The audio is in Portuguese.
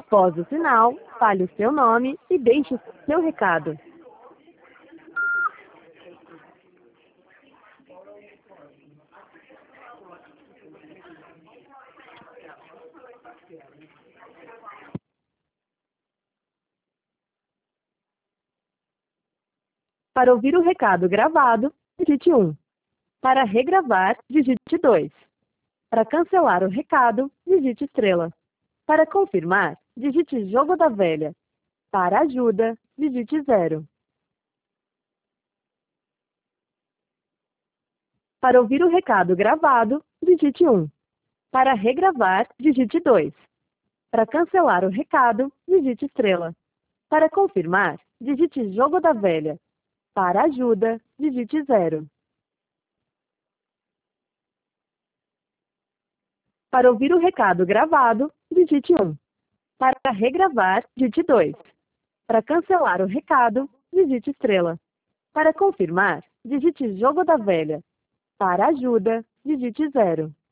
Após o sinal, fale o seu nome e deixe o seu recado. Para ouvir o recado gravado, digite 1. Para regravar, digite 2. Para cancelar o recado, digite estrela. Para confirmar, digite jogo da velha. Para ajuda, digite 0. Para ouvir o recado gravado, digite 1. Para regravar, digite 2. Para cancelar o recado, digite estrela. Para confirmar, digite jogo da velha. Para ajuda, digite 0. Para ouvir o recado gravado, digite 1. Para regravar, digite 2. Para cancelar o recado, digite estrela. Para confirmar, digite jogo da velha. Para ajuda, digite 0.